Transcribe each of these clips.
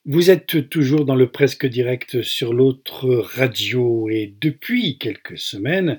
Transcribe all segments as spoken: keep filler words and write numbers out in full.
Vous êtes toujours dans le Presque Direct sur l'autre radio et depuis quelques semaines,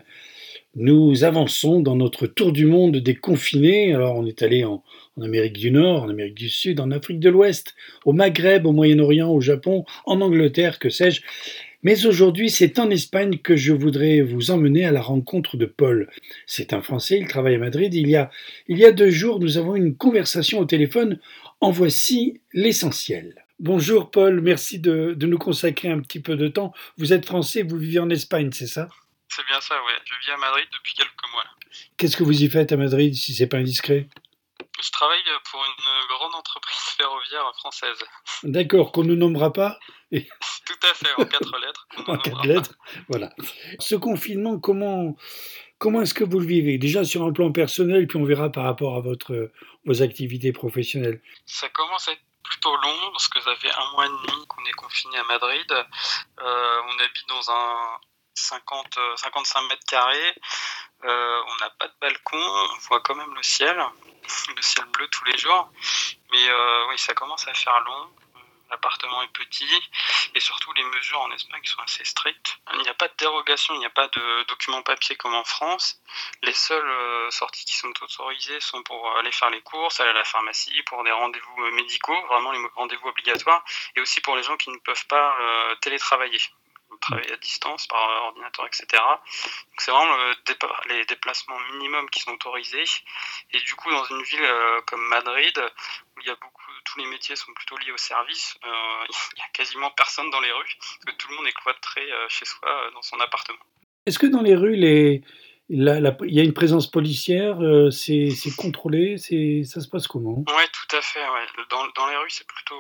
nous avançons dans notre tour du monde des confinés. Alors on est allé en, en Amérique du Nord, en Amérique du Sud, en Afrique de l'Ouest, au Maghreb, au Moyen-Orient, au Japon, en Angleterre, que sais-je. Mais aujourd'hui, c'est en Espagne que je voudrais vous emmener à la rencontre de Paul. C'est un Français, il travaille à Madrid. Il y a, il y a deux jours, nous avons eu une conversation au téléphone. En voici l'essentiel. Bonjour Paul, merci de, de nous consacrer un petit peu de temps. Vous êtes français, vous vivez en Espagne, c'est ça? C'est bien ça, ouais. Je vis à Madrid depuis quelques mois. Là. Qu'est-ce que vous y faites à Madrid, si c'est pas indiscret? Je travaille pour une grande entreprise ferroviaire française. D'accord, qu'on ne nommera pas? Et... Tout à fait, en quatre lettres. En quatre lettres, voilà. Ce confinement, comment, comment est-ce que vous le vivez? Déjà sur un plan personnel, puis on verra par rapport à votre, vos activités professionnelles. Ça commence à être plutôt long, parce que ça fait un mois et demi qu'on est confiné à Madrid. Euh, on habite dans un cinquante, cinquante-cinq mètres carrés. Euh, on n'a pas de balcon, on voit quand même le ciel, le ciel bleu tous les jours. Mais euh, oui, ça commence à faire long. L'appartement est petit et surtout les mesures en Espagne sont assez strictes. Il n'y a pas de dérogation, il n'y a pas de documents papier comme en France. Les seules euh, sorties qui sont autorisées sont pour aller faire les courses, aller à la pharmacie, pour des rendez-vous médicaux, vraiment les rendez-vous obligatoires, et aussi pour les gens qui ne peuvent pas euh, télétravailler. Travailler à distance par ordinateur, et cetera. Donc c'est vraiment le dépa- les déplacements minimums qui sont autorisés. Et du coup, dans une ville euh, comme Madrid, où il y a beaucoup, tous les métiers sont plutôt liés au service, euh, il n'y a quasiment personne dans les rues, parce que tout le monde est cloîtré euh, chez soi, euh, dans son appartement. Est-ce que dans les rues, les, la, la, il y a une présence policière, euh, c'est, c'est contrôlé, c'est, ça se passe comment? Oui, tout à fait. Ouais. Dans, dans les rues, c'est plutôt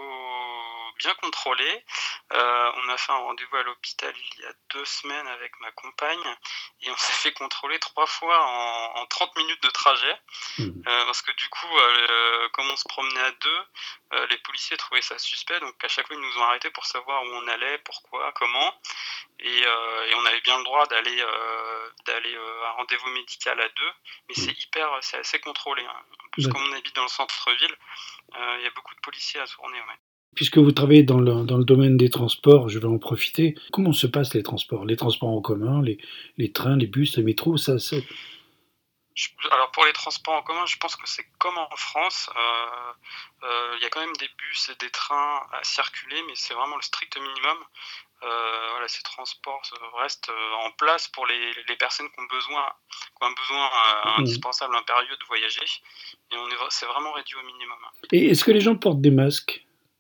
bien contrôlé. Euh, on a fait un rendez-vous à l'hôpital il y a deux semaines avec ma compagne et on s'est fait contrôler trois fois en, en trente minutes de trajet. Mmh. Euh, parce que du coup, euh, comme on se promenait à deux, euh, les policiers trouvaient ça suspect. Donc à chaque fois, ils nous ont arrêtés pour savoir où on allait, pourquoi, comment. Et, euh, et on avait bien le droit d'aller, euh, d'aller euh, à un rendez-vous médical à deux. Mais c'est hyper, c'est assez contrôlé. Hein. En plus, comme on habite dans le centre-ville, il euh, y a beaucoup de policiers à tourner. Ouais. Puisque vous travaillez dans le, dans le domaine des transports, je vais en profiter. Comment se passent les transports? Les transports en commun, les, les trains, les bus, les métros, ça, ça... Alors pour les transports en commun, je pense que c'est comme en France. Il euh, euh, y a quand même des bus et des trains à circuler, mais c'est vraiment le strict minimum. Euh, voilà, ces transports restent en place pour les, les personnes qui ont besoin, qui ont un besoin euh, indispensable, impérieux de voyager. Et on est, c'est vraiment réduit au minimum. Et est-ce que les gens portent des masques?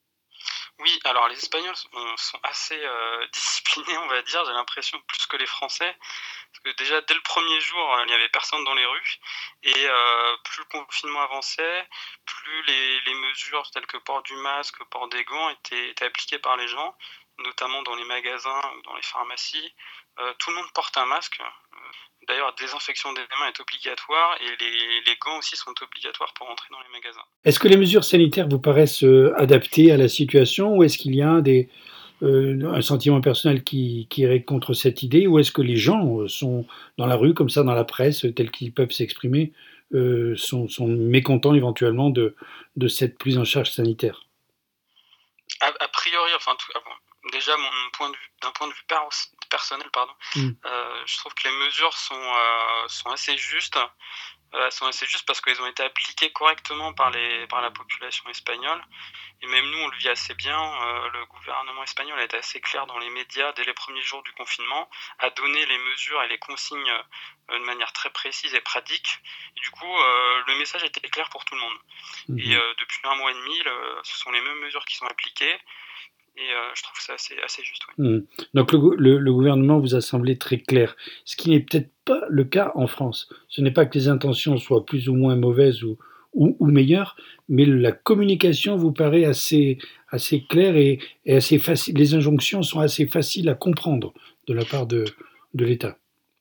Oui, alors les Espagnols sont, sont assez euh, disciplinés, on va dire, j'ai l'impression, plus que les Français. Parce que déjà, dès le premier jour, il n'y avait personne dans les rues. Et euh, plus le confinement avançait, plus les, les mesures telles que port du masque, port des gants étaient, étaient appliquées par les gens, notamment dans les magasins ou dans les pharmacies. Euh, tout le monde porte un masque. D'ailleurs, la désinfection des mains est obligatoire et les, les gants aussi sont obligatoires pour entrer dans les magasins. Est-ce que les mesures sanitaires vous paraissent euh, adaptées à la situation ou est-ce qu'il y a des, euh, un sentiment personnel qui, qui irait contre cette idée ou est-ce que les gens sont dans la rue, comme ça, dans la presse, tels qu'ils peuvent s'exprimer, euh, sont, sont mécontents éventuellement de, de cette prise en charge sanitaire? A, a priori, enfin, tout, déjà, mon point de vue, d'un point de vue per, personnel, pardon, mm. euh, je trouve que les mesures sont, euh, sont assez justes. Euh, sont assez justes parce qu'elles ont été appliquées correctement par, les, par la population espagnole. Et même nous, on le vit assez bien. Euh, le gouvernement espagnol a été assez clair dans les médias dès les premiers jours du confinement, a donné les mesures et les consignes euh, de manière très précise et pratique. Et du coup, euh, le message était clair pour tout le monde. Mmh. Et euh, depuis un mois et demi, le, ce sont les mêmes mesures qui sont appliquées. Et euh, je trouve ça assez, assez juste. Oui. Mmh. Donc le, le, le gouvernement vous a semblé très clair, ce qui n'est peut-être pas le cas en France. Ce n'est pas que les intentions soient plus ou moins mauvaises ou, ou, ou meilleures, mais la communication vous paraît assez, assez claire et, et assez facile. Les injonctions sont assez faciles à comprendre de la part de, de l'État.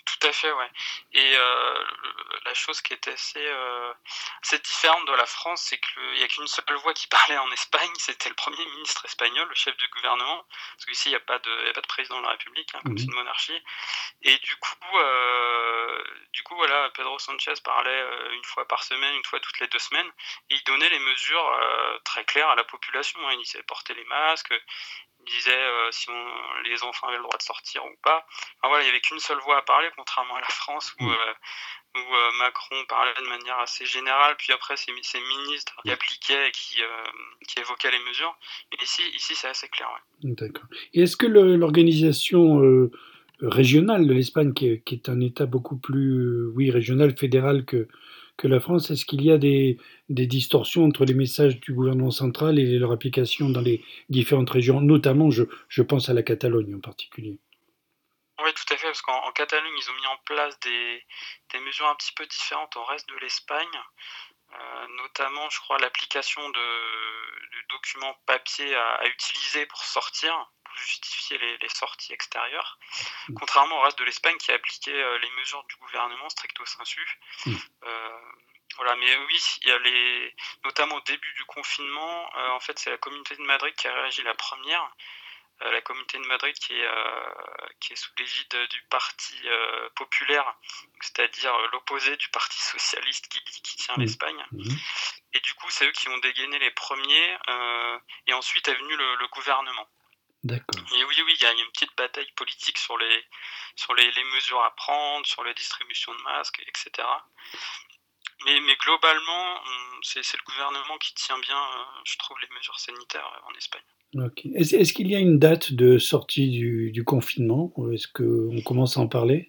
Tout à fait, ouais. Et euh, le- la chose qui est assez, euh, assez différente de la France, c'est qu'il n'y a qu'une seule voix qui parlait en Espagne, c'était le Premier ministre espagnol, le chef du gouvernement, parce qu'ici, il n'y a pas de, il y a pas de président de la République, hein, comme c'est Mhm. une monarchie. Et du coup, euh, du coup, voilà, Pedro Sanchez parlait euh, une fois par semaine, une fois toutes les deux semaines, et il donnait les mesures euh, très claires à la population, hein. Il disait porter les masques, il disait euh, si on, les enfants avaient le droit de sortir ou pas. Enfin, voilà, il n'y avait qu'une seule voix à parler, contrairement à la France où, Mhm. euh, où euh, Macron parlait de manière assez générale, puis après ses, ses ministres qui appliquaient et qui, euh, qui évoquaient les mesures. Et ici, ici c'est assez clair. Ouais. D'accord. Et est-ce que le- l'organisation euh, régionale de l'Espagne, qui est, qui est un État beaucoup plus, euh, oui, régional, fédéral que, que la France, est-ce qu'il y a des, des distorsions entre les messages du gouvernement central et leur application dans les différentes régions, notamment, je, je pense à la Catalogne en particulier? Oui, tout à fait, parce qu'en en Catalogne, ils ont mis en place des, des mesures un petit peu différentes au reste de l'Espagne. Euh, notamment, je crois, l'application de, de documents papier à, à utiliser pour sortir, pour justifier les, les sorties extérieures, contrairement au reste de l'Espagne qui a appliqué euh, les mesures du gouvernement stricto sensu. Mm. Euh, voilà, mais oui, il y a les, notamment au début du confinement, euh, en fait, c'est la Communauté de Madrid qui a réagi la première. Euh, la Communauté de Madrid qui est, euh, qui est sous l'égide du Parti euh, populaire, c'est-à-dire euh, l'opposé du Parti socialiste qui, qui tient Mm. l'Espagne. Mhm. Et du coup, c'est eux qui ont dégainé les premiers, euh, et ensuite est venu le, le gouvernement. D'accord. Et oui, oui, il y a une petite bataille politique sur les, sur les, les mesures à prendre, sur la distribution de masques, et cetera. Mais, mais globalement, on- c'est c'est le gouvernement qui tient bien, euh, je trouve, les mesures sanitaires euh, en Espagne. Ok. Est-ce, est-ce qu'il y a une date de sortie du, du confinement? Est-ce qu'on commence à en parler?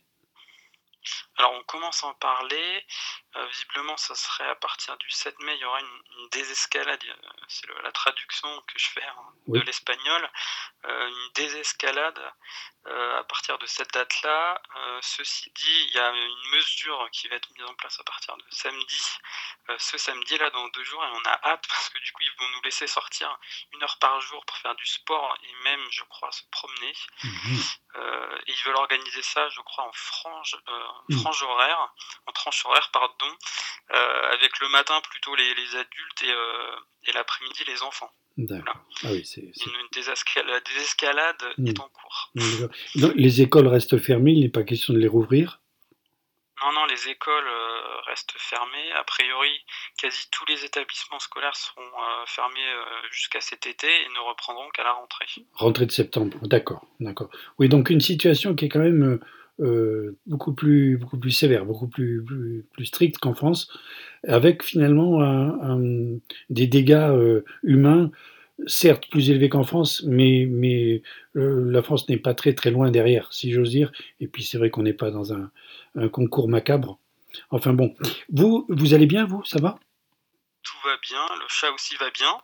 Alors on commence à en parler. Euh, visiblement, ça serait à partir du sept mai, il y aura une, une désescalade. euh, C'est le- la traduction que je fais hein, de Oui. l'espagnol. Euh, une désescalade euh, à partir de cette date-là. Euh, ceci dit, il y a une mesure qui va être mise en place à partir de samedi, euh, ce samedi-là, dans deux jours, et on a hâte parce que du coup, ils vont nous laisser sortir une heure par jour pour faire du sport et même, je crois, se promener. Mhm. Euh, et ils veulent organiser ça, je crois, en frange, euh, Mm. frange horaire, en tranche horaire, pardon, euh, avec le matin plutôt les, les adultes et, euh, et l'après-midi les enfants. Voilà. D'accord. Ah oui, c'est, c'est- Une, une désescalade, la désescalade Mm. est en cours. D'accord. Donc, les écoles restent fermées, il n'est pas question de les rouvrir? Non, non, les écoles euh, restent fermées. A priori, quasi tous les établissements scolaires seront euh, fermés euh, jusqu'à cet été et ne reprendront qu'à la rentrée. Rentrée de septembre, d'accord, d'accord. Oui, donc une situation qui est quand même euh, beaucoup plus, beaucoup plus sévère, beaucoup plus, plus, plus stricte qu'en France, avec finalement un- un- des dégâts euh, humains, certes plus élevés qu'en France, mais, mais euh, la France n'est pas très très loin derrière, si j'ose dire. Et puis c'est vrai qu'on n'est pas dans un, un concours macabre. Enfin bon, vous, vous allez bien, vous, ça va? Tout va bien, le chat aussi va bien,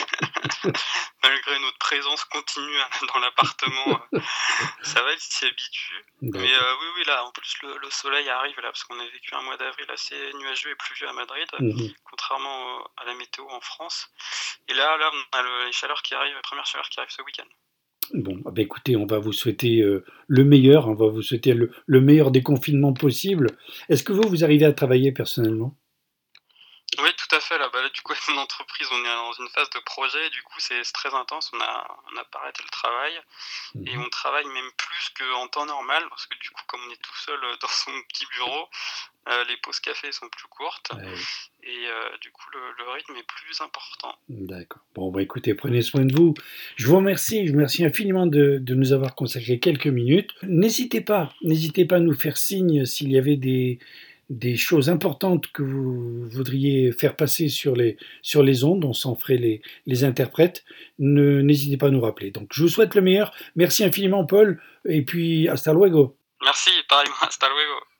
malgré notre présence continue dans l'appartement. euh, Ça va, il s'y habitue. Mais D'accord. euh, oui, oui, là, en plus, le, le soleil arrive, là, parce qu'on a vécu un mois d'avril assez nuageux et pluvieux à Madrid, Mhm. contrairement au- à la météo en France. Et là, là, on a le- les chaleurs qui arrivent, les premières chaleurs qui arrivent ce week-end. Bon, ah bah écoutez, on va vous souhaiter euh, le meilleur, on va vous souhaiter le, le meilleur déconfinement possible. Est-ce que vous, vous arrivez à travailler personnellement? Oui, tout à fait. Là, bah, là, du coup, avec mon entreprise, on est dans une phase de projet. Du coup, c'est c'est très intense. On a, on a pas arrêté le travail. Et Mhm. on travaille même plus qu'en temps normal. Parce que du coup, comme on est tout seul euh, dans son petit bureau, euh, les pauses café sont plus courtes. Ah oui, Et euh, du coup, le, le rythme est plus important. d'accord. Bon, bah écoutez, prenez soin de vous. Je vous remercie, je vous remercie infiniment de, de nous avoir consacré quelques minutes. N'hésitez pas, n'hésitez pas à nous faire signe s'il y avait des, des choses importantes que vous voudriez faire passer sur les, sur les ondes, on s'en ferait les, les interprètes. Ne, n'hésitez pas à nous rappeler. Donc, je vous souhaite le meilleur. Merci infiniment, Paul, et puis hasta luego. Merci, pareillement. Hasta luego.